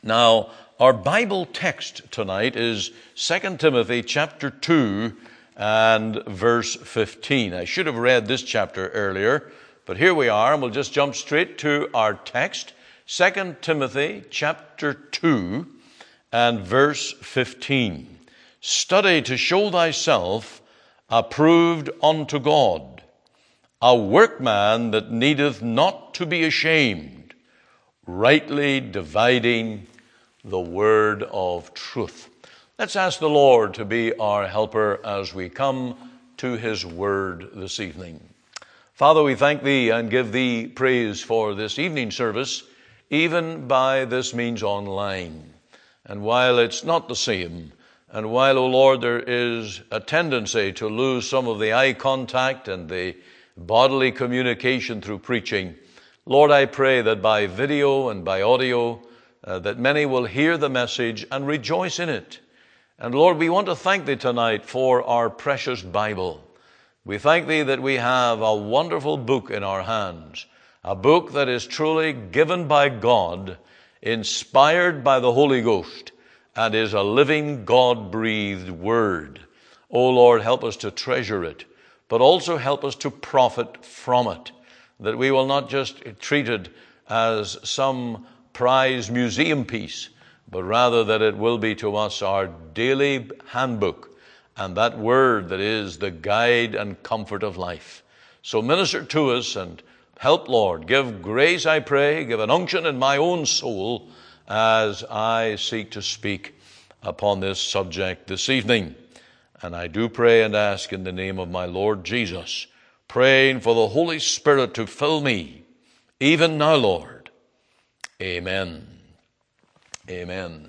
Now, our Bible text tonight is 2 Timothy chapter 2 and verse 15. I should have read this chapter earlier, but here we are, and we'll just jump straight to our text. 2 Timothy chapter 2 and verse 15. Study to show thyself approved unto God, a workman that needeth not to be ashamed, rightly dividing the word of truth. Let's ask the Lord to be our helper as we come to his word this evening. Father, we thank thee and give thee praise for this evening service, even by this means online. And while it's not the same, and while, O Lord, there is a tendency to lose some of the eye contact and the bodily communication through preaching, Lord, I pray that by video and by audio, that many will hear the message and rejoice in it. And Lord, we want to thank thee tonight for our precious Bible. We thank thee that we have a wonderful book in our hands, a book that is truly given by God, inspired by the Holy Ghost, and is a living God-breathed word. O Lord, help us to treasure it, but also help us to profit from it, that we will not just treat it as some prize museum piece, but rather that it will be to us our daily handbook, and that word that is the guide and comfort of life. So minister to us and help, Lord. Give grace, I pray. Give an unction in my own soul as I seek to speak upon this subject this evening. And I do pray and ask in the name of my Lord Jesus, praying for the Holy Spirit to fill me, even now, Lord. Amen. Amen.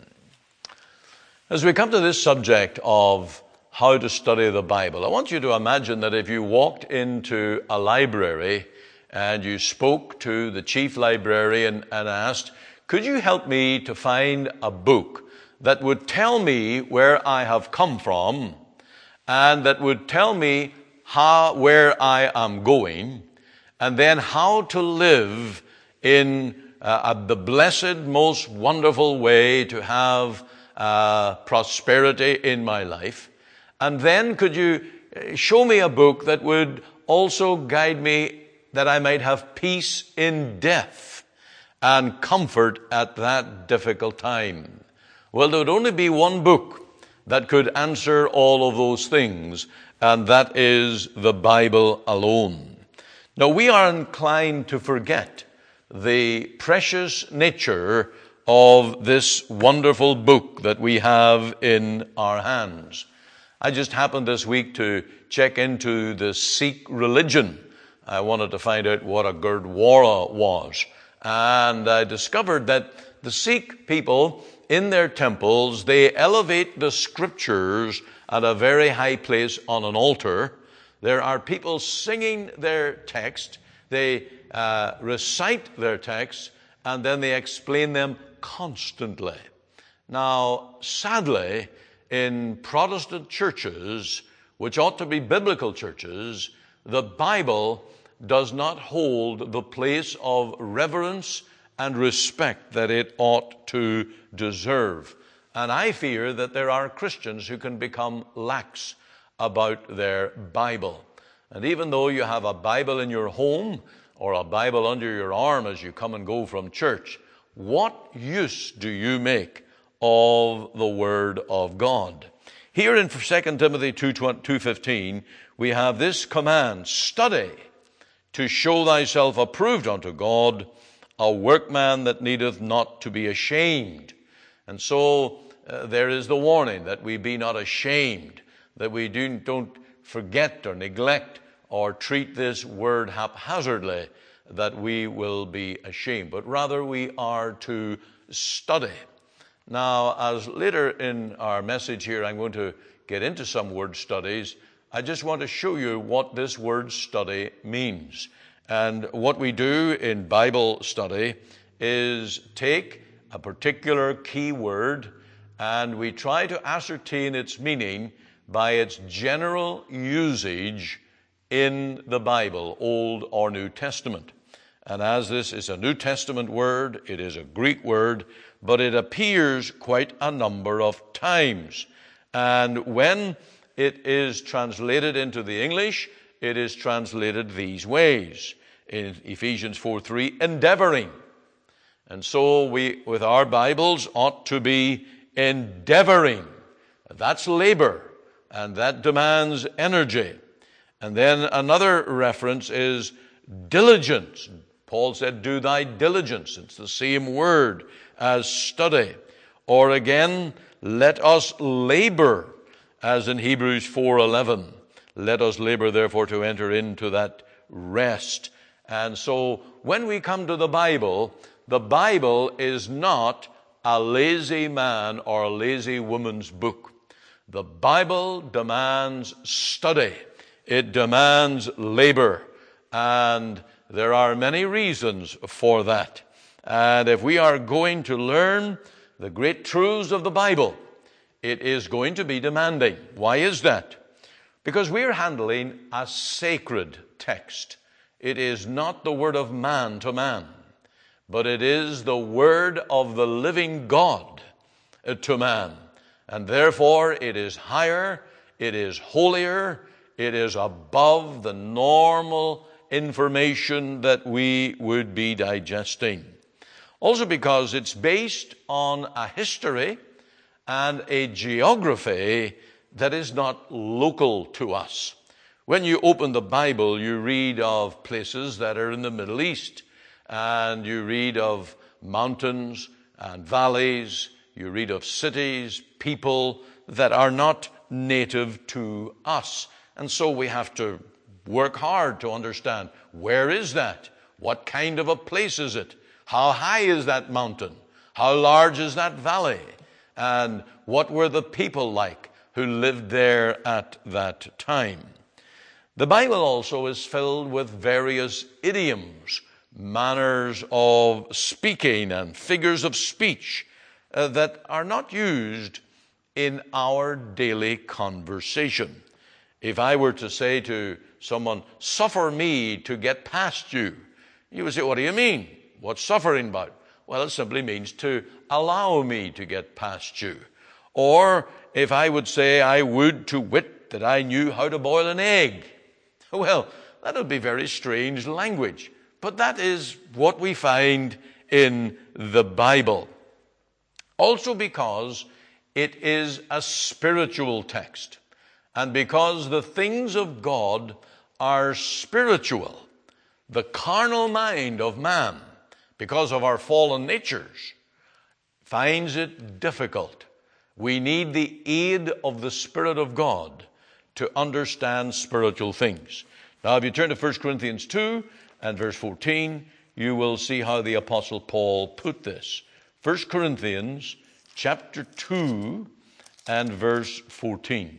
As we come to this subject of how to study the Bible, I want you to imagine that if you walked into a library and you spoke to the chief librarian and asked, could you help me to find a book that would tell me where I have come from and that would tell me where I am going, and then how to live in the blessed, most wonderful way to have prosperity in my life. And then could you show me a book that would also guide me that I might have peace in death and comfort at that difficult time? Well, there would only be one book that could answer all of those things, and that is the Bible alone. Now, we are inclined to forget the precious nature of this wonderful book that we have in our hands. I just happened this week to check into the Sikh religion. I wanted to find out what a Gurdwara was. And I discovered that the Sikh people, in their temples, they elevate the scriptures at a very high place on an altar. There are people singing their text. They recite their texts, and then they explain them constantly. Now, sadly, in Protestant churches, which ought to be biblical churches, the Bible does not hold the place of reverence and respect that it ought to deserve. And I fear that there are Christians who can become lax about their Bible. And even though you have a Bible in your home or a Bible under your arm as you come and go from church, what use do you make of the Word of God? Here in 2 Timothy 2:15, we have this command, study to show thyself approved unto God, a workman that needeth not to be ashamed. And so there is the warning that we be not ashamed, that we don't forget or neglect or treat this word haphazardly, that we will be ashamed, but rather we are to study. Now, as later in our message here, I'm going to get into some word studies. I just want to show you what this word study means. And what we do in Bible study is take a particular key word and we try to ascertain its meaning by its general usage in the Bible, Old or New Testament. And as this is a New Testament word, it is a Greek word, but it appears quite a number of times. And when it is translated into the English, it is translated these ways. In Ephesians 4:3, endeavoring. And so we, with our Bibles, ought to be endeavoring. That's labor, and that demands energy. And then another reference is diligence. Paul said, do thy diligence. It's the same word as study. Or again, let us labor, as in Hebrews 4:11. Let us labor, therefore, to enter into that rest. And so when we come to the Bible is not a lazy man or a lazy woman's book. The Bible demands study. It demands labor. And there are many reasons for that. And if we are going to learn the great truths of the Bible, it is going to be demanding. Why is that? Because we're handling a sacred text. It is not the word of man to man, but it is the word of the living God to man. And therefore it is higher, it is holier, it is above the normal information that we would be digesting. Also because it's based on a history and a geography that is not local to us. When you open the Bible, you read of places that are in the Middle East, and you read of mountains and valleys, you read of cities, people that are not native to us. And so we have to work hard to understand, where is that? What kind of a place is it? How high is that mountain? How large is that valley? And what were the people like who lived there at that time? The Bible also is filled with various idioms, manners of speaking and figures of speech that are not used in our daily conversation. If I were to say to someone, suffer me to get past you, you would say, what do you mean? What's suffering about? Well, it simply means to allow me to get past you. Or if I would say, I would to wit that I knew how to boil an egg. Well, that would be very strange language. But that is what we find in the Bible. Also because it is a spiritual text. And because the things of God are spiritual, the carnal mind of man, because of our fallen natures, finds it difficult. We need the aid of the Spirit of God to understand spiritual things. Now, if you turn to 1 Corinthians 2 and verse 14, you will see how the Apostle Paul put this. 1 Corinthians chapter 2 and verse 14.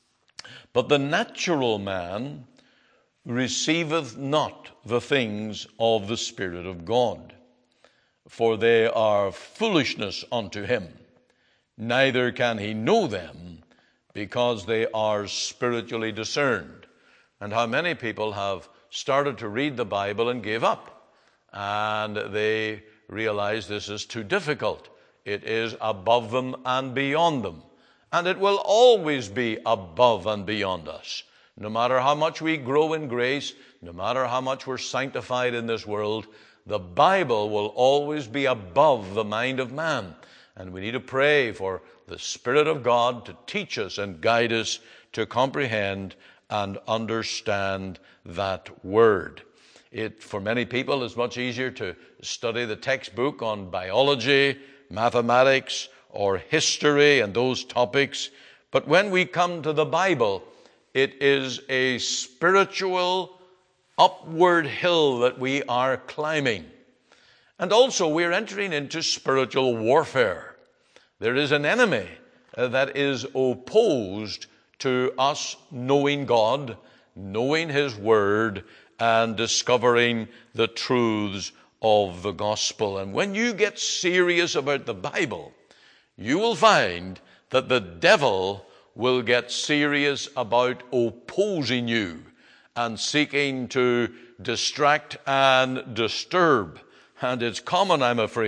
But the natural man receiveth not the things of the Spirit of God, for they are foolishness unto him. Neither can he know them, because they are spiritually discerned. And how many people have started to read the Bible and gave up, and they realize this is too difficult. It is above them and beyond them. And it will always be above and beyond us. No matter how much we grow in grace, no matter how much we're sanctified in this world, the Bible will always be above the mind of man. And we need to pray for the Spirit of God to teach us and guide us to comprehend and understand that word. It, for many people, is much easier to study the textbook on biology, mathematics, or history and those topics. But when we come to the Bible, it is a spiritual upward hill that we are climbing. And also we're entering into spiritual warfare. There is an enemy that is opposed to us knowing God, knowing His Word, and discovering the truths of the gospel. And when you get serious about the Bible, you will find that the devil will get serious about opposing you and seeking to distract and disturb. And it's common, I'm afraid,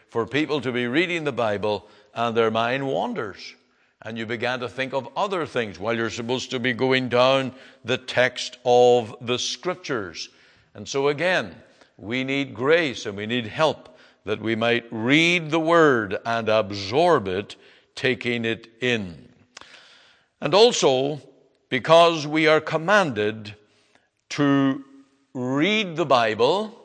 for people to be reading the Bible and their mind wanders. And you began to think of other things while you're supposed to be going down the text of the Scriptures. And so again, we need grace and we need help that we might read the Word and absorb it, taking it in. And also, because we are commanded to read the Bible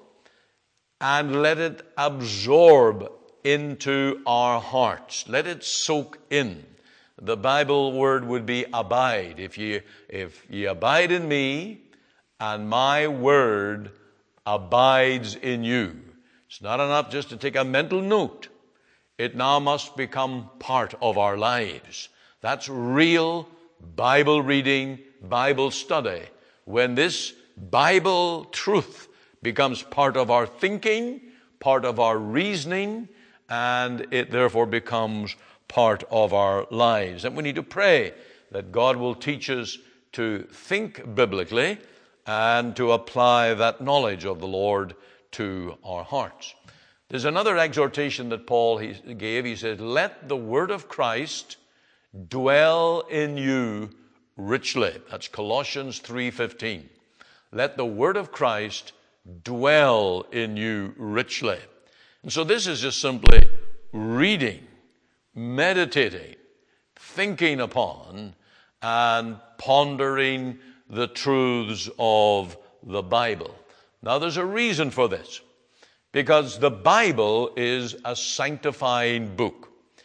and let it absorb into our hearts. Let it soak in. The Bible word would be abide. If ye abide in me and my word abides in you. It's not enough just to take a mental note. It now must become part of our lives. That's real Bible reading, Bible study. When this Bible truth becomes part of our thinking, part of our reasoning, and it therefore becomes part of our lives. And we need to pray that God will teach us to think biblically and to apply that knowledge of the Lord to our hearts. There's another exhortation that Paul gave. He said, let the word of Christ dwell in you richly. That's Colossians 3:15. Let the word of Christ dwell in you richly. And so this is just simply reading, meditating, thinking upon, and pondering the truths of the Bible. Now there's a reason for this, because the Bible is a sanctifying book.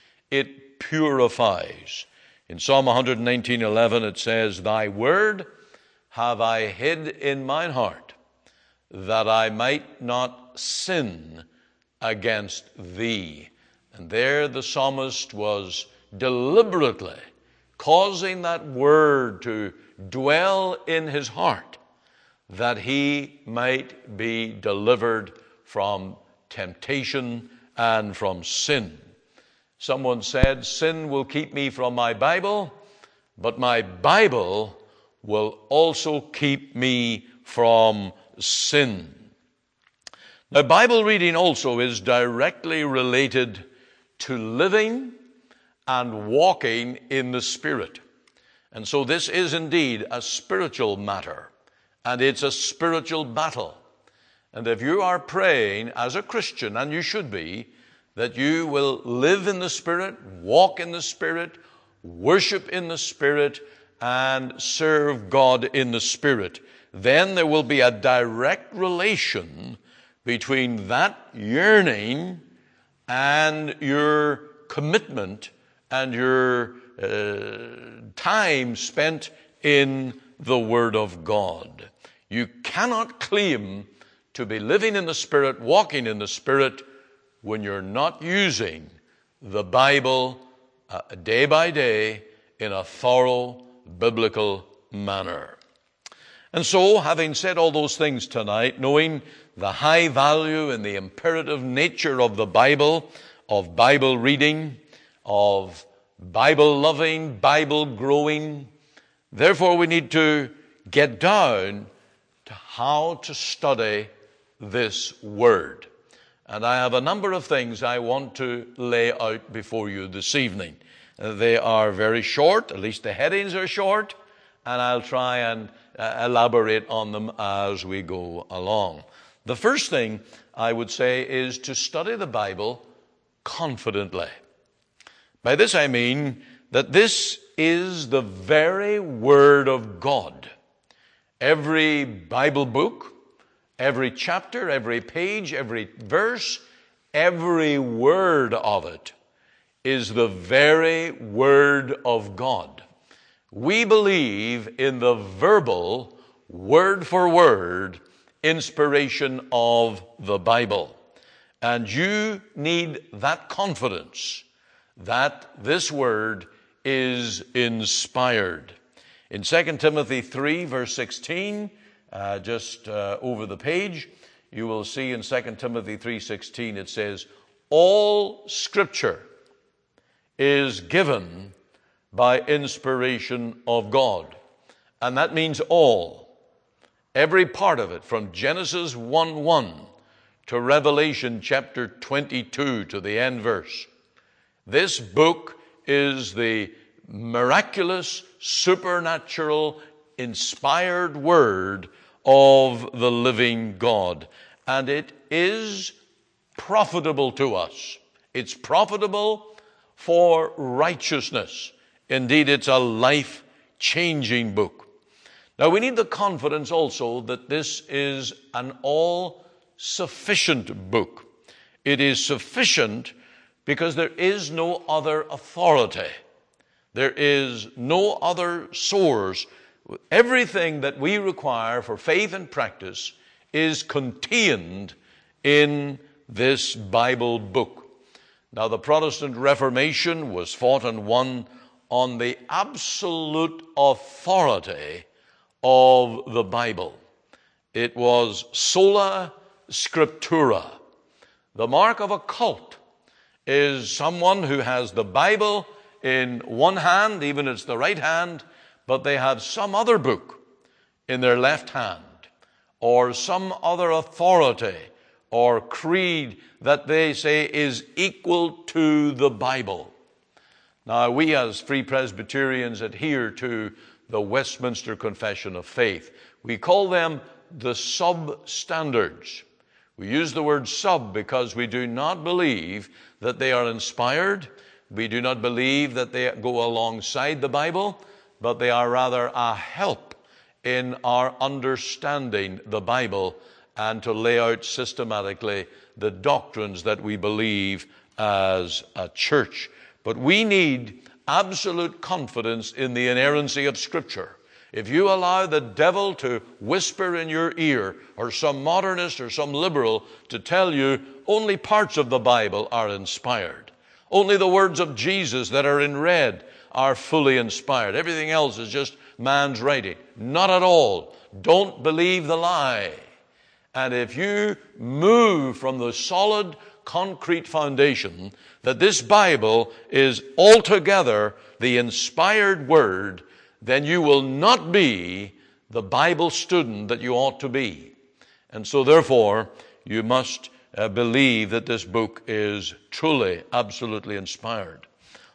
It purifies. In Psalm 119:11 it says, thy word have I hid in mine heart, that I might not sin against thee. And there the psalmist was deliberately causing that word to dwell in his heart, that he might be delivered from temptation and from sin. Someone said, sin will keep me from my Bible, but my Bible will also keep me from sin. Now, Bible reading also is directly related to living and walking in the Spirit. And so this is indeed a spiritual matter, and it's a spiritual battle. And if you are praying as a Christian, and you should be, that you will live in the Spirit, walk in the Spirit, worship in the Spirit, and serve God in the Spirit, then there will be a direct relation between that yearning and your commitment and your time spent in the Word of God. You cannot claim to be living in the Spirit, walking in the Spirit, when you're not using the Bible day by day in a thorough biblical manner. And so, having said all those things tonight, knowing the high value and the imperative nature of the Bible, of Bible reading, of Bible loving, Bible growing, therefore we need to get down to how to study this Word. And I have a number of things I want to lay out before you this evening. They are very short, at least the headings are short, and I'll try and elaborate on them as we go along. The first thing I would say is to study the Bible confidently. By this I mean that this is the very Word of God. Every Bible book, every chapter, every page, every verse, every word of it is the very Word of God. We believe in the verbal, word for word, inspiration of the Bible. And you need that confidence that this Word is inspired. In 2 Timothy 3, verse 16, just over the page, you will see in 2 Timothy 3:16 it says, all Scripture is given by inspiration of God. And that means all. Every part of it, from Genesis 1:1 to Revelation chapter 22, to the end verse. This book is the miraculous, supernatural, inspired word of the living God. And it is profitable to us. It's profitable for righteousness. Indeed, it's a life-changing book. Now, we need the confidence also that this is an all-sufficient book. It is sufficient because there is no other authority. There is no other source. Everything that we require for faith and practice is contained in this Bible book. Now, the Protestant Reformation was fought and won on the absolute authority of the Bible. It was sola scriptura. The mark of a cult is someone who has the Bible in one hand, even it's the right hand, but they have some other book in their left hand, or some other authority or creed that they say is equal to the Bible. Now, we as Free Presbyterians adhere to the Westminster Confession of Faith. We call them the sub-standards. We use the word sub because we do not believe that they are inspired. We do not believe that they go alongside the Bible, but they are rather a help in our understanding the Bible and to lay out systematically the doctrines that we believe as a church. But we need absolute confidence in the inerrancy of Scripture. If you allow the devil to whisper in your ear, or some modernist or some liberal to tell you only parts of the Bible are inspired, only the words of Jesus that are in red are fully inspired, everything else is just man's writing. Not at all. Don't believe the lie. And if you move from the solid, concrete foundation that this Bible is altogether the inspired word, then you will not be the Bible student that you ought to be. And so therefore, you must believe that this book is truly, absolutely inspired.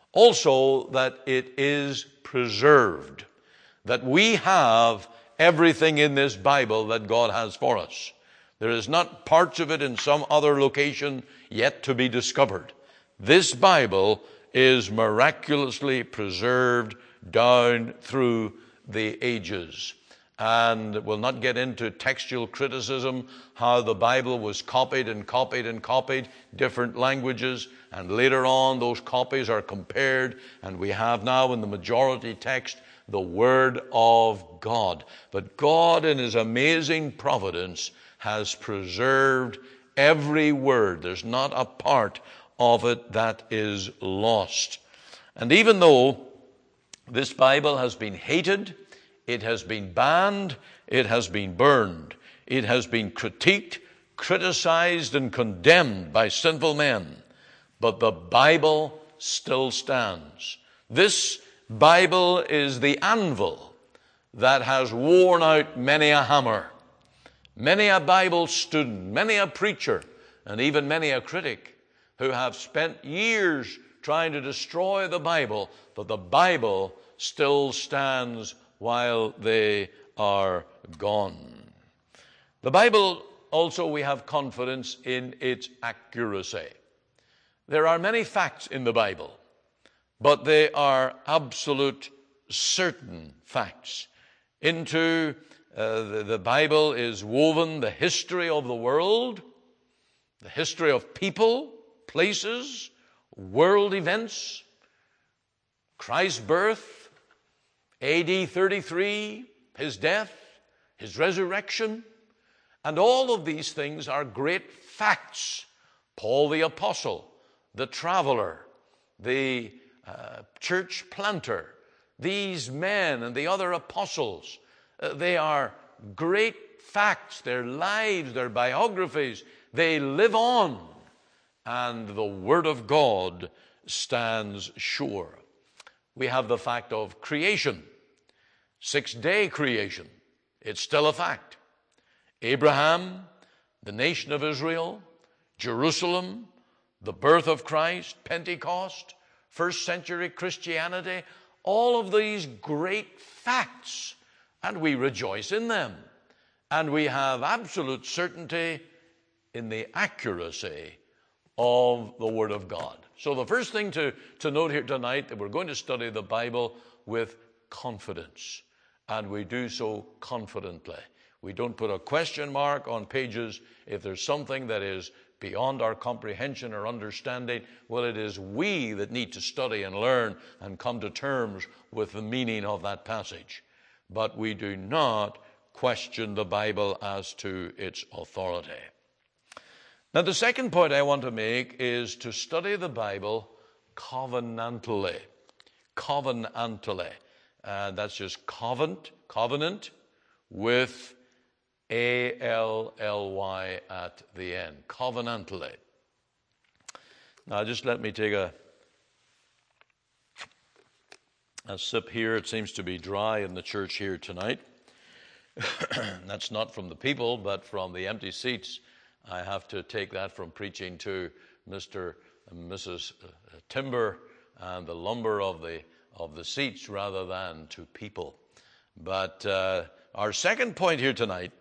Also, that it is preserved. That we have everything in this Bible that God has for us. There is not parts of it in some other location yet to be discovered. This Bible is miraculously preserved down through the ages. And we'll not get into textual criticism, how the Bible was copied and copied and copied, different languages, and later on those copies are compared, and we have now in the majority text the Word of God. But God in His amazing providence has preserved every word. There's not a part of it that is lost. And even though this Bible has been hated, it has been banned, it has been burned, it has been critiqued, criticized, and condemned by sinful men, but the Bible still stands. This Bible is the anvil that has worn out many a hammer. Many a Bible student, many a preacher, and even many a critic who have spent years trying to destroy the Bible, but the Bible still stands while they are gone. The Bible also, we have confidence in its accuracy. There are many facts in the Bible, but they are absolute certain facts. Into the Bible is woven the history of the world, the history of people, places, world events, Christ's birth, AD 33, his death, his resurrection, and all of these things are great facts. Paul the apostle, the traveler, the church planter, these men and the other apostles, they are great facts. Their lives, their biographies, they live on, and the Word of God stands sure. We have the fact of creation, 6-day creation. It's still a fact. Abraham the nation of Israel, Jerusalem, the birth of Christ, Pentecost, first century Christianity, all of these great facts, and we rejoice in them. And we have absolute certainty in the accuracy of the Word of God. So the first thing to note here tonight, that we're going to study the Bible with confidence. And we do so confidently. We don't put a question mark on pages if there's something that is beyond our comprehension or understanding. Well, it is we that need to study and learn and come to terms with the meaning of that passage. But we do not question the Bible as to its authority. Now, the second point I want to make is to study the Bible covenantally. Covenantally. That's just covenant with A-L-L-Y at the end. Covenantally. Now, just let me take a sip here. It seems to be dry in the church here tonight. That's not from the people, but from the empty seats. I have to take that from preaching to Mr. and Mrs. Timber and the lumber of the seats rather than to people. But our second point here tonight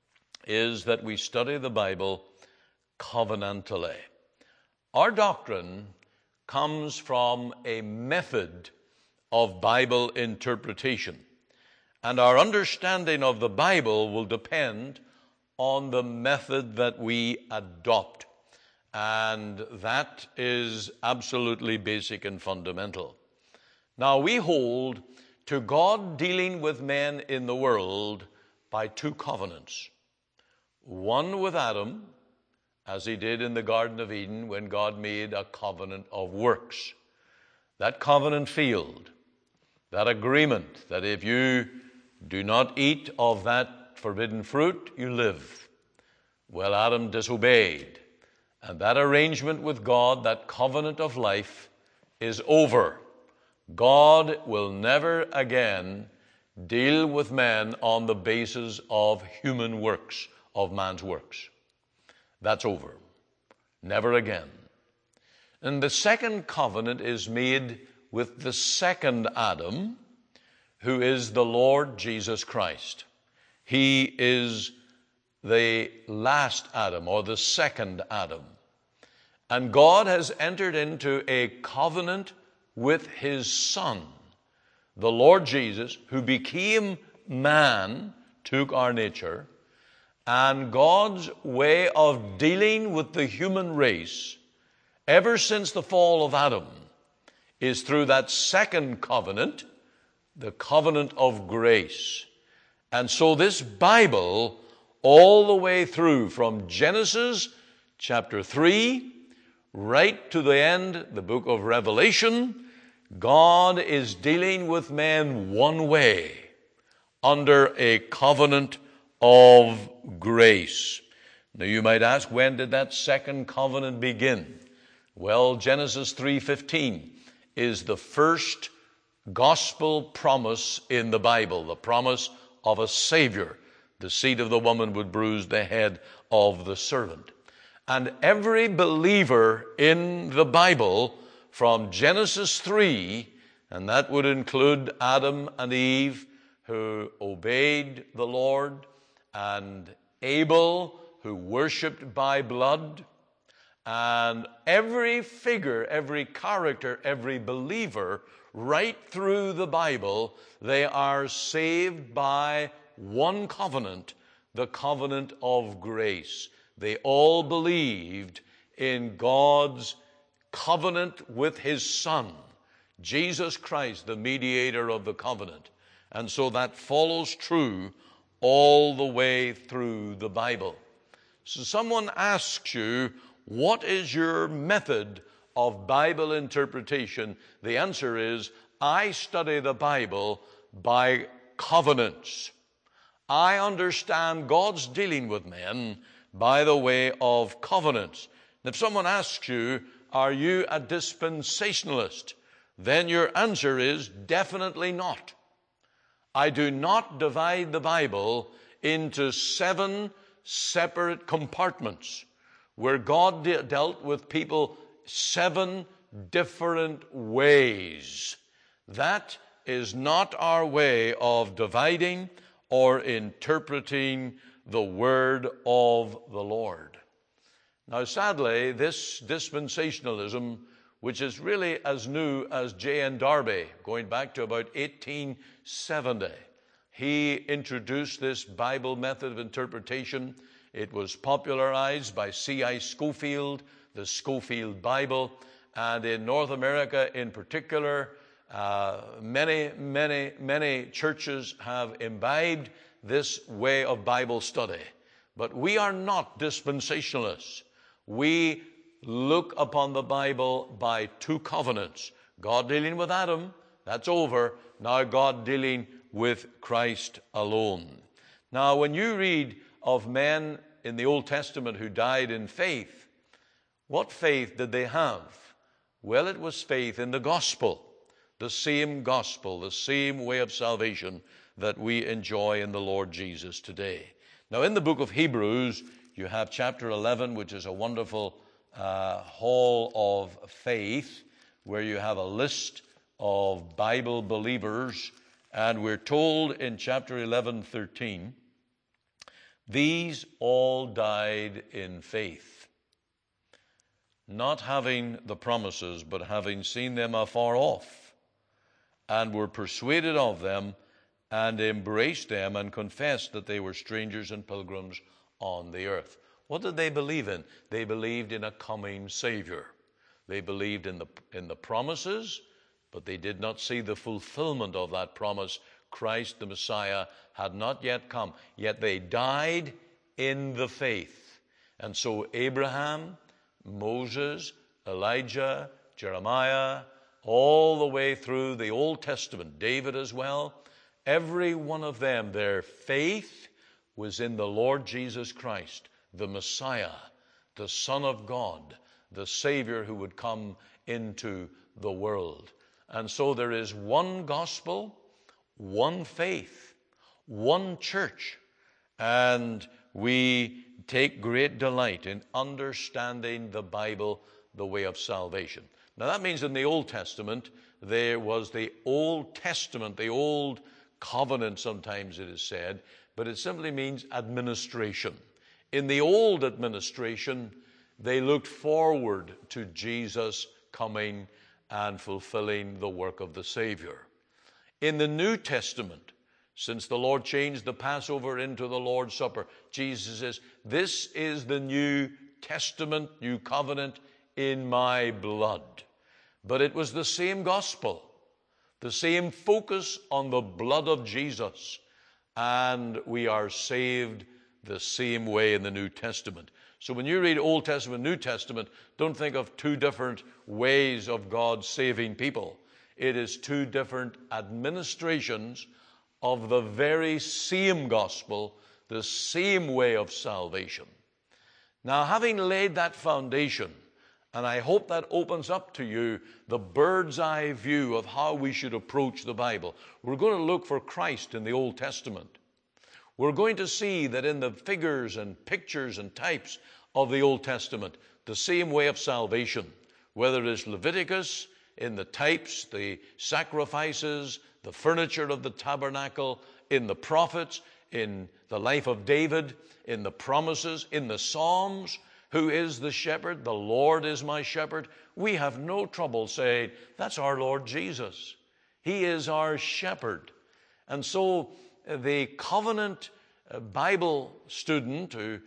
is that we study the Bible covenantally. Our doctrine comes from a method of Bible interpretation. And our understanding of the Bible will depend on the method that we adopt. And that is absolutely basic and fundamental. Now, we hold to God dealing with men in the world by two covenants. One with Adam, as he did in the Garden of Eden when God made a covenant of works. That covenant failed. That agreement that if you do not eat of that forbidden fruit, you live. Well, Adam disobeyed. And that arrangement with God, that covenant of life, is over. God will never again deal with men on the basis of human works, of man's works. That's over. Never again. And the second covenant is made with the second Adam, who is the Lord Jesus Christ. He is the last Adam, or the second Adam. And God has entered into a covenant with his Son, the Lord Jesus, who became man, took our nature, and God's way of dealing with the human race, ever since the fall of Adam, is through that second covenant, the covenant of grace. And so this Bible, all the way through from Genesis chapter 3, right to the end, the book of Revelation, God is dealing with men one way, under a covenant of grace. Now you might ask, when did that second covenant begin? Well, Genesis 3:15 is the first gospel promise in the Bible, the promise of a Savior. The seed of the woman would bruise the head of the serpent. And every believer in the Bible from Genesis 3, and that would include Adam and Eve, who obeyed the Lord, and Abel, who worshiped by blood, and every figure, every character, every believer, right through the Bible, they are saved by one covenant, the covenant of grace. They all believed in God's covenant with his Son, Jesus Christ, the mediator of the covenant. And so that follows true all the way through the Bible. So someone asks you, what is your method of Bible interpretation? The answer is, I study the Bible by covenants. I understand God's dealing with men by the way of covenants. And if someone asks you, are you a dispensationalist? Then your answer is definitely not. I do not divide the Bible into 7 separate compartments where God dealt with people 7 different ways. That is not our way of dividing or interpreting the word of the Lord. Now, sadly, this dispensationalism, which is really as new as J.N. Darby, going back to about 1870, he introduced this Bible method of interpretation. It was popularized by C.I. Scofield, the Scofield Bible, and in North America in particular, many churches have imbibed this way of Bible study. But we are not dispensationalists. We look upon the Bible by 2 covenants. God dealing with Adam, that's over. Now God dealing with Christ alone. Now, when you read of men in the Old Testament who died in faith, what faith did they have? Well, it was faith in the gospel, the same way of salvation that we enjoy in the Lord Jesus today. Now, in the book of Hebrews, you have chapter 11, which is a wonderful hall of faith, where you have a list of Bible believers, and we're told in chapter 11:13, these all died in faith, not having the promises, but having seen them afar off, and were persuaded of them, and embraced them, and confessed that they were strangers and pilgrims on the earth. What did they believe in? They believed in a coming Savior. They believed in the promises, but they did not see the fulfillment of that promise. Christ the Messiah had not yet come, yet they died in the faith. And so Abraham, Moses, Elijah, Jeremiah, all the way through the Old Testament, David as well, every one of them, their faith was in the Lord Jesus Christ, the Messiah, the Son of God, the Savior who would come into the world. And so there is one gospel, one faith, one church, and we take great delight in understanding the Bible, the way of salvation. Now that means in the Old Testament, there was the Old Testament, the Old Covenant sometimes it is said, but it simply means administration. In the old administration, they looked forward to Jesus coming and fulfilling the work of the Savior. In the New Testament, since the Lord changed the Passover into the Lord's Supper, Jesus says, this is the New Testament, New Covenant in my blood. But it was the same gospel, the same focus on the blood of Jesus, and we are saved the same way in the New Testament. So when you read Old Testament, New Testament, don't think of 2 different ways of God saving people. It is 2 different administrations of the very same gospel, the same way of salvation. Now, having laid that foundation, and I hope that opens up to you the bird's eye view of how we should approach the Bible. We're going to look for Christ in the Old Testament. We're going to see that in the figures and pictures and types of the Old Testament, the same way of salvation, whether it is Leviticus, in the types, the sacrifices, the furniture of the tabernacle, in the prophets, in the life of David, in the promises, in the Psalms, who is the shepherd? The Lord is my shepherd. We have no trouble saying, that's our Lord Jesus. He is our shepherd. And so the covenant Bible student who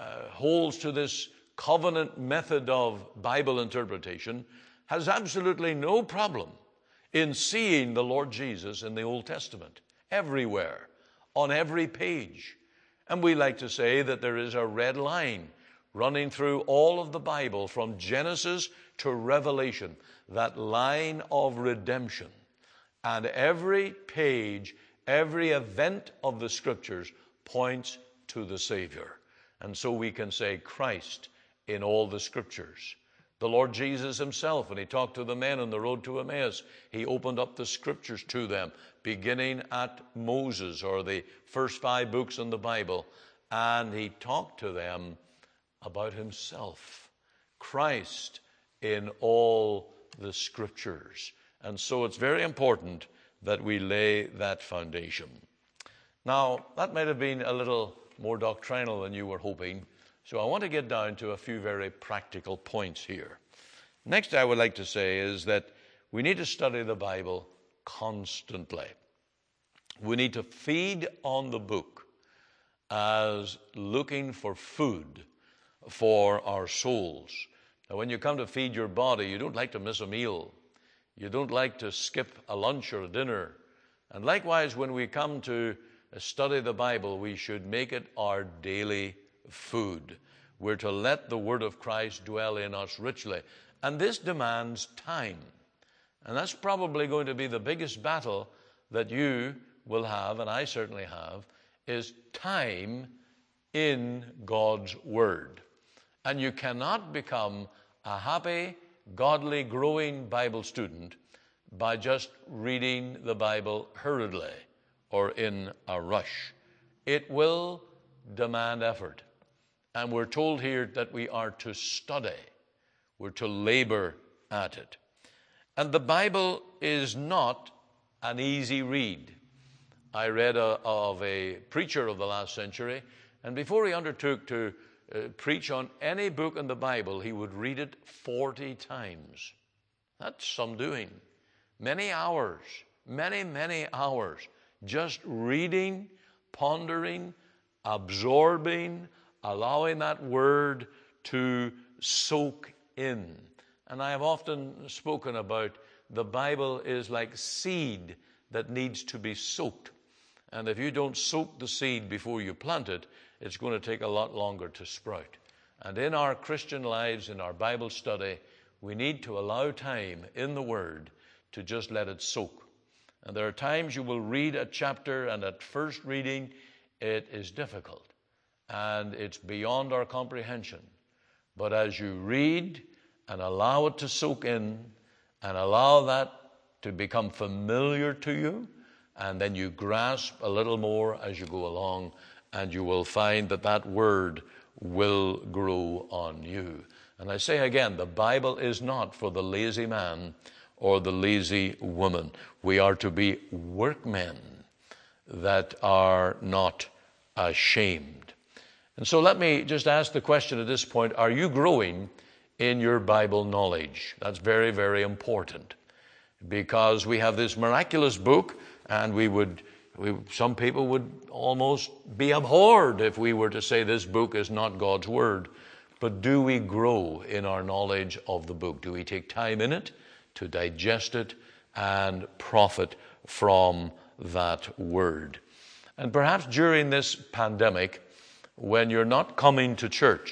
holds to this covenant method of Bible interpretation has absolutely no problem in seeing the Lord Jesus in the Old Testament, everywhere, on every page. And we like to say that there is a red line running through all of the Bible from Genesis to Revelation, that line of redemption. And every page, every event of the Scriptures points to the Savior. And so we can say Christ in all the Scriptures. The Lord Jesus himself, when he talked to the men on the road to Emmaus, he opened up the Scriptures to them, beginning at Moses, or the first 5 books in the Bible, and he talked to them about himself, Christ in all the Scriptures. And so it's very important that we lay that foundation. Now, that might have been a little more doctrinal than you were hoping, so I want to get down to a few very practical points here. Next, I would like to say is that we need to study the Bible constantly. We need to feed on the book as looking for food for our souls. Now, when you come to feed your body, you don't like to miss a meal. You don't like to skip a lunch or a dinner. And likewise, when we come to study the Bible, we should make it our daily food. We're to let the Word of Christ dwell in us richly. And this demands time. And that's probably going to be the biggest battle that you will have, and I certainly have, is time in God's Word. And you cannot become a happy, godly, growing Bible student by just reading the Bible hurriedly or in a rush. It will demand effort. And we're told here that we are to study. We're to labor at it. And the Bible is not an easy read. I read of a preacher of the last century, and before he undertook to preach on any book in the Bible, he would read it 40 times. That's some doing. Many hours, many hours, just reading, pondering, absorbing, allowing that word to soak in. And I have often spoken about the Bible is like seed that needs to be soaked. And if you don't soak the seed before you plant it, it's going to take a lot longer to sprout. And in our Christian lives, in our Bible study, we need to allow time in the Word to just let it soak. And there are times you will read a chapter, and at first reading, it is difficult. And it's beyond our comprehension. But as you read and allow it to soak in, and allow that to become familiar to you, and then you grasp a little more as you go along, and you will find that that word will grow on you. And I say again, the Bible is not for the lazy man or the lazy woman. We are to be workmen that are not ashamed. And so let me just ask the question at this point, are you growing in your Bible knowledge? That's very, very important, because we have this miraculous book, and some people would almost be abhorred if we were to say this book is not God's Word. But do we grow in our knowledge of the book? Do we take time in it to digest it and profit from that Word? And perhaps during this pandemic, when you're not coming to church,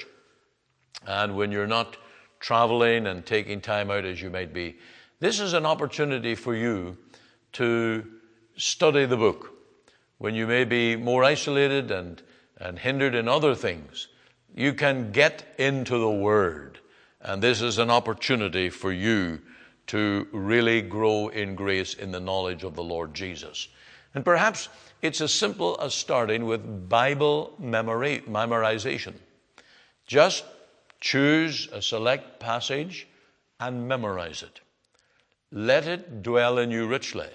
and when you're not traveling and taking time out as you might be, this is an opportunity for you to study the book. When you may be more isolated and hindered in other things, you can get into the Word. And this is an opportunity for you to really grow in grace in the knowledge of the Lord Jesus. And perhaps it's as simple as starting with Bible memorization. Just choose a select passage and memorize it. Let it dwell in you richly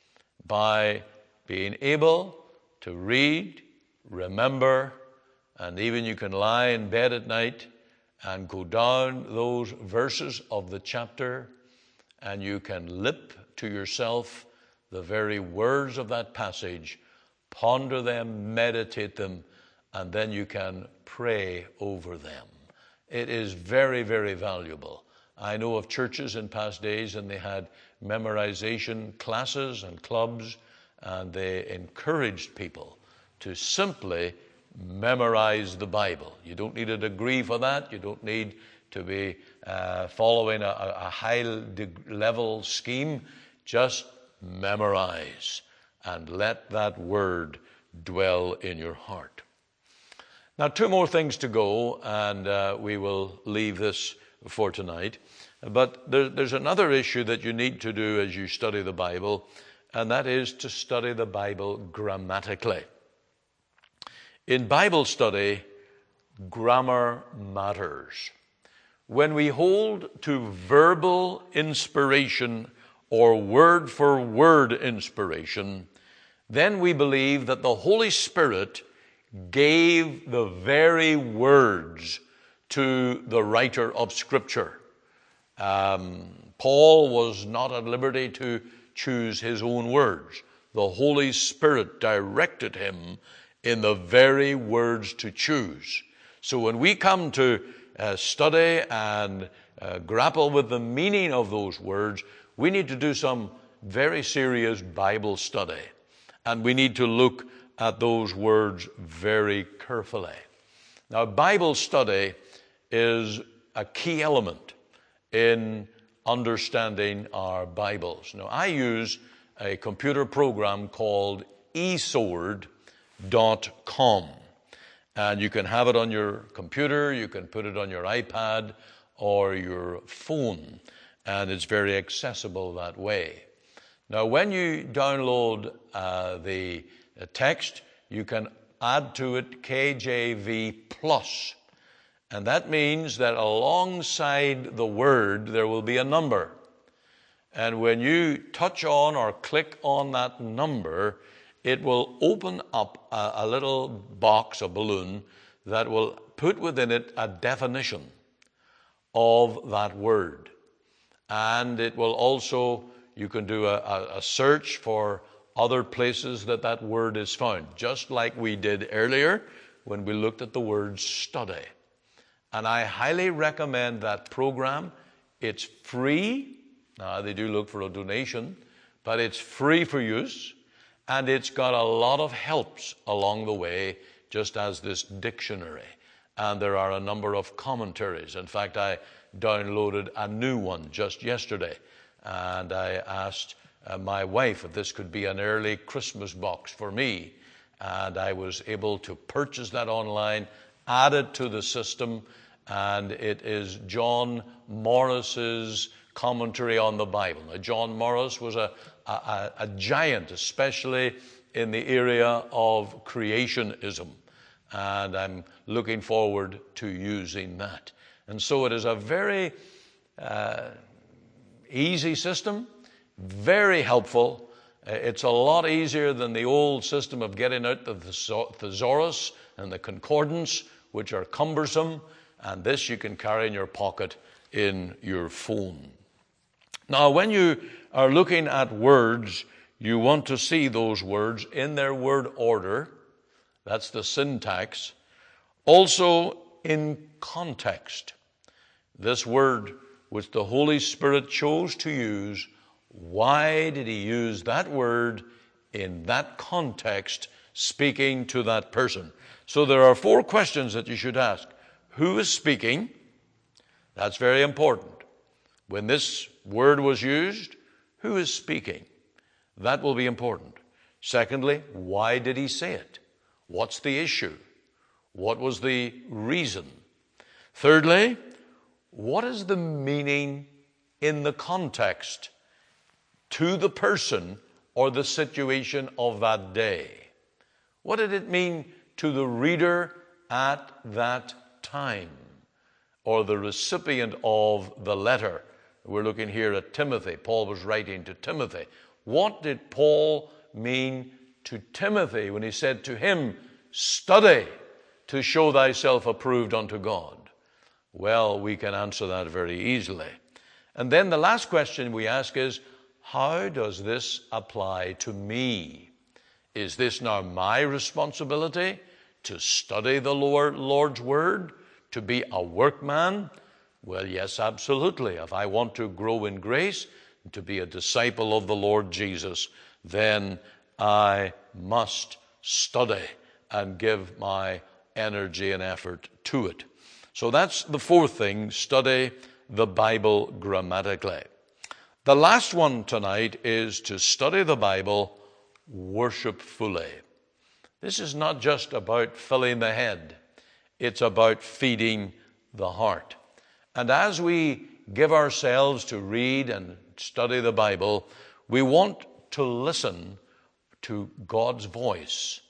by being able to read, remember, and even you can lie in bed at night and go down those verses of the chapter, and you can lip to yourself the very words of that passage, ponder them, meditate them, and then you can pray over them. It is very, very valuable. I know of churches in past days, and they had memorization classes and clubs, and they encouraged people to simply memorize the Bible. You don't need a degree for that. You don't need to be following a high-level scheme. Just memorize and let that word dwell in your heart. Now, two more things to go, and we will leave this for tonight. But there's another issue that you need to do as you study the Bible, and that is to study the Bible grammatically. In Bible study, grammar matters. When we hold to verbal inspiration or word-for-word inspiration, then we believe that the Holy Spirit gave the very words to the writer of Scripture. Paul was not at liberty to choose his own words. The Holy Spirit directed him in the very words to choose. So when we come to study and grapple with the meaning of those words, we need to do some very serious Bible study. And we need to look at those words very carefully. Now, Bible study is a key element in understanding our Bibles. Now, I use a computer program called eSword.com. And you can have it on your computer, you can put it on your iPad or your phone, and it's very accessible that way. Now, when you download the text, you can add to it KJV Plus. And that means that alongside the word, there will be a number. And when you touch on or click on that number, it will open up a little box, a balloon, that will put within it a definition of that word. And it will also, you can do a search for other places that word is found, just like we did earlier when we looked at the word study. And I highly recommend that program. It's free. Now, they do look for a donation, but it's free for use. And it's got a lot of helps along the way, just as this dictionary. And there are a number of commentaries. In fact, I downloaded a new one just yesterday. And I asked my wife if this could be an early Christmas box for me. And I was able to purchase that online, add it to the system, and it is John Morris's commentary on the Bible. Now, John Morris was a giant, especially in the area of creationism. And I'm looking forward to using that. And so it is a very easy system, very helpful. It's a lot easier than the old system of getting out the thesaurus and the concordance, which are cumbersome. And this you can carry in your pocket in your phone. Now, when you are looking at words, you want to see those words in their word order. That's the syntax. Also in context. This word which the Holy Spirit chose to use, why did he use that word in that context, speaking to that person? So there are 4 questions that you should ask. Who is speaking? That's very important. When this word was used, who is speaking? That will be important. Secondly, why did he say it? What's the issue? What was the reason? Thirdly, what is the meaning in the context to the person or the situation of that day? What did it mean to the reader at that time, or the recipient of the letter? We're looking here at Timothy. Paul was writing to Timothy. What did Paul mean to Timothy when he said to him, study to show thyself approved unto God? Well, we can answer that very easily. And then the last question we ask is, how does this apply to me? Is this now my responsibility to study the Lord's word, to be a workman? Well, yes, absolutely. If I want to grow in grace, to be a disciple of the Lord Jesus, then I must study and give my energy and effort to it. So that's the 4th thing, study the Bible grammatically. The last one tonight is to study the Bible worshipfully. This is not just about filling the head. It's about feeding the heart. And as we give ourselves to read and study the Bible, we want to listen to God's voice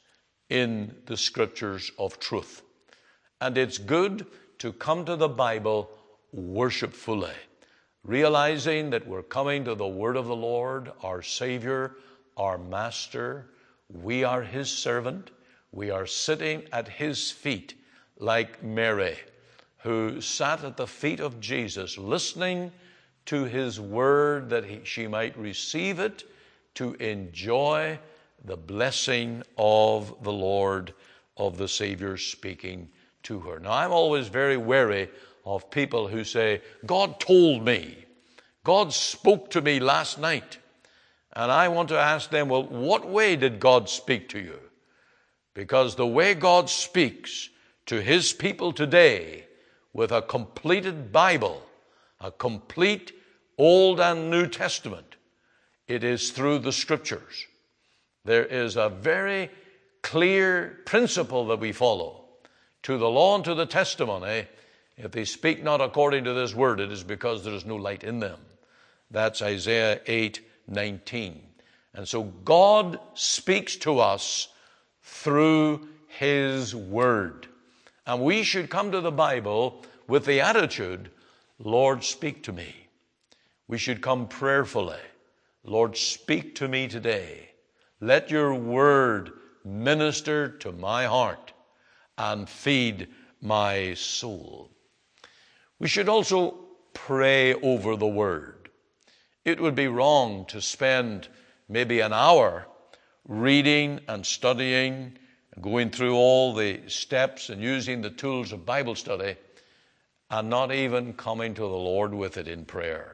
in the scriptures of truth. And it's good to come to the Bible worshipfully, realizing that we're coming to the word of the Lord, our Savior, our Master. We are his servant. We are sitting at his feet like Mary, who sat at the feet of Jesus, listening to his word that she might receive it, to enjoy the blessing of the Lord, of the Savior speaking to her. Now, I'm always very wary of people who say, God told me, God spoke to me last night. And I want to ask them, well, what way did God speak to you? Because the way God speaks to his people today with a completed Bible, a complete Old and New Testament, it is through the scriptures. There is a very clear principle that we follow. To the law and to the testimony, if they speak not according to this word, it is because there is no light in them. That's Isaiah 8:19. And so God speaks to us through his word. And we should come to the Bible with the attitude, Lord, speak to me. We should come prayerfully. Lord, speak to me today. Let your word minister to my heart and feed my soul. We should also pray over the word. It would be wrong to spend maybe an hour reading and studying, going through all the steps and using the tools of Bible study, and not even coming to the Lord with it in prayer.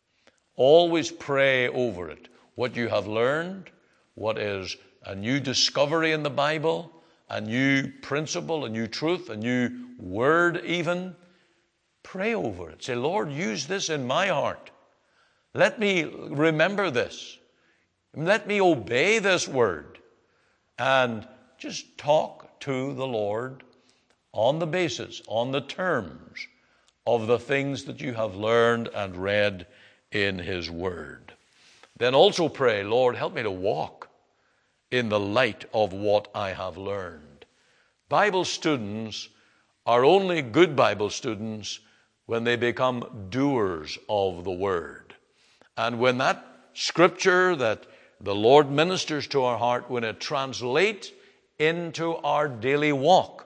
Always pray over it. What you have learned, what is a new discovery in the Bible, a new principle, a new truth, a new word even, pray over it. Say, Lord, use this in my heart. Let me remember this. Let me obey this word. And just talk to the Lord on the basis, on the terms of the things that you have learned and read in his word. Then also pray, Lord, help me to walk in the light of what I have learned. Bible students are only good Bible students when they become doers of the word. And when that scripture that the Lord ministers to our heart, when it translates into our daily walk,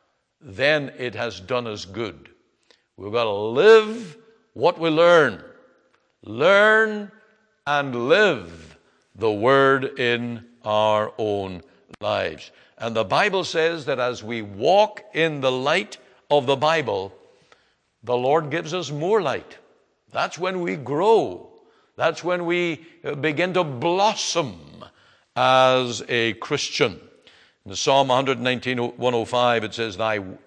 then it has done us good. We've got to live what we learn. Learn and live the word in our own lives. And the Bible says that as we walk in the light of the Bible, the Lord gives us more light. That's when we grow. That's when we begin to blossom as a Christian. In Psalm 119:105, it says,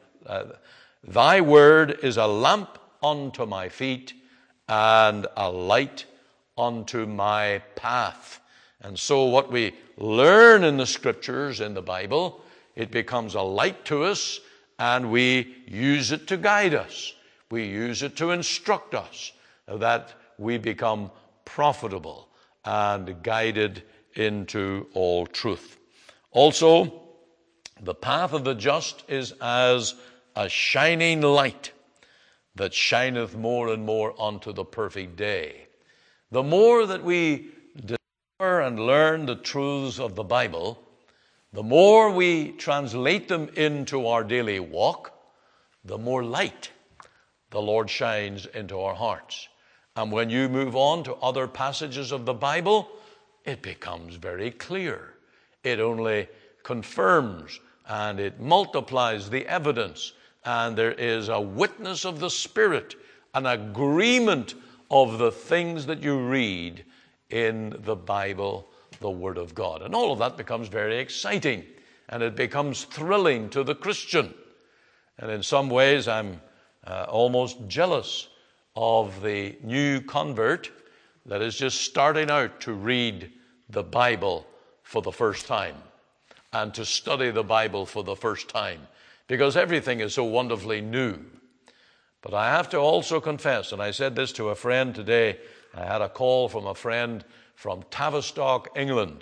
Thy word is a lamp unto my feet and a light unto my path. And so what we learn in the scriptures, in the Bible, it becomes a light to us, and we use it to guide us. We use it to instruct us, that we become profitable and guided into all truth. Also, the path of the just is as a shining light that shineth more and more unto the perfect day. The more that we discover and learn the truths of the Bible, the more we translate them into our daily walk, the more light the Lord shines into our hearts. And when you move on to other passages of the Bible, it becomes very clear. It only confirms and it multiplies the evidence, and there is a witness of the Spirit, an agreement of the things that you read in the Bible, the Word of God. And all of that becomes very exciting, and it becomes thrilling to the Christian. And in some ways, I'm almost jealous of the new convert that is just starting out to read the Bible for the first time and to study the Bible for the first time, because everything is so wonderfully new. But I have to also confess, and I said this to a friend today, I had a call from a friend from Tavistock, England,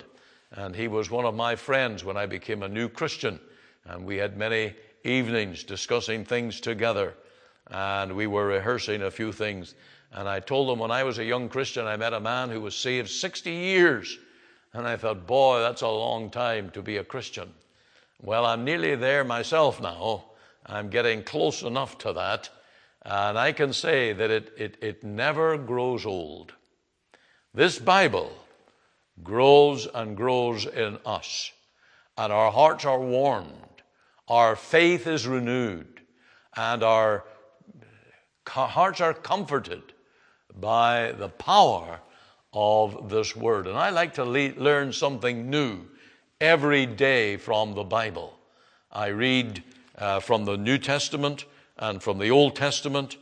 And he was one of my friends when I became a new Christian. And we had many evenings discussing things together. And we were rehearsing a few things. And I told him when I was a young Christian, I met a man who was saved 60 years. And I thought, boy, that's a long time to be a Christian. Well, I'm nearly there myself now. I'm getting close enough to that. And I can say that it never grows old. This Bible grows and grows in us. And our hearts are warmed. Our faith is renewed. And our hearts are comforted by the power of this word. And I like to learn something new every day from the Bible. I read from the New Testament and from the Old Testament,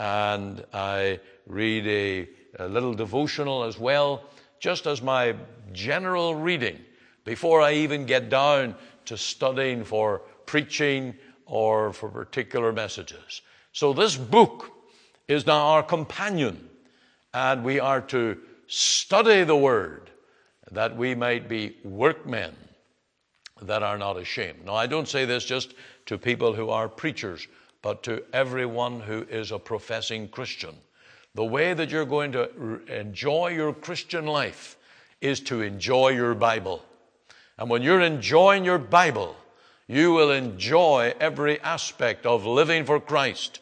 and I read a little devotional as well, just as my general reading before I even get down to studying for preaching or for particular messages. So this book is now our companion, and we are to study the word that we might be workmen that are not ashamed. Now, I don't say this just to people who are preachers, but to everyone who is a professing Christian. The way that you're going to enjoy your Christian life is to enjoy your Bible. And when you're enjoying your Bible, you will enjoy every aspect of living for Christ,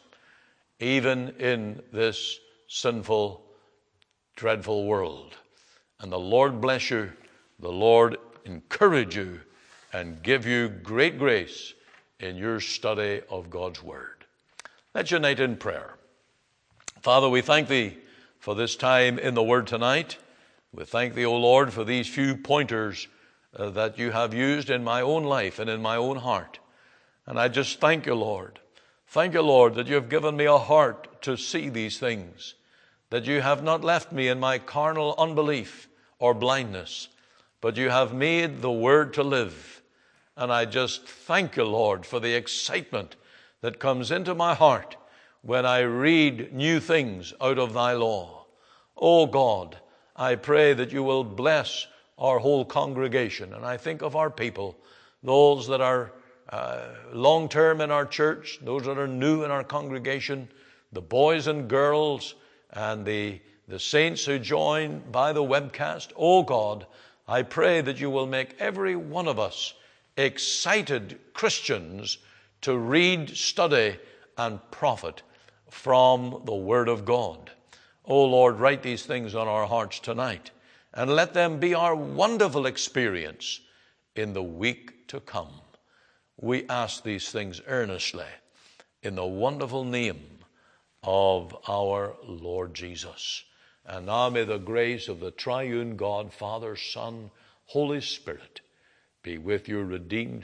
even in this sinful, dreadful world. And the Lord bless you, the Lord encourage you, and give you great grace in your study of God's Word. Let's unite in prayer. Father, we thank Thee for this time in the Word tonight. We thank Thee, O Lord, for these few pointers that You have used in my own life and in my own heart. And I just thank You, Lord. Thank You, Lord, that You have given me a heart to see these things, that You have not left me in my carnal unbelief or blindness, but You have made the Word to live. And I just thank You, Lord, for the excitement that comes into my heart when I read new things out of Thy law. Oh God, I pray that You will bless our whole congregation. And I think of our people, those that are long-term in our church, those that are new in our congregation, the boys and girls, and the saints who join by the webcast. Oh God, I pray that You will make every one of us excited Christians to read, study, and profit from the Word of God. Oh Lord, write these things on our hearts tonight, and let them be our wonderful experience in the week to come. We ask these things earnestly in the wonderful name of our Lord Jesus. And now may the grace of the triune God, Father, Son, Holy Spirit, be with your redeemed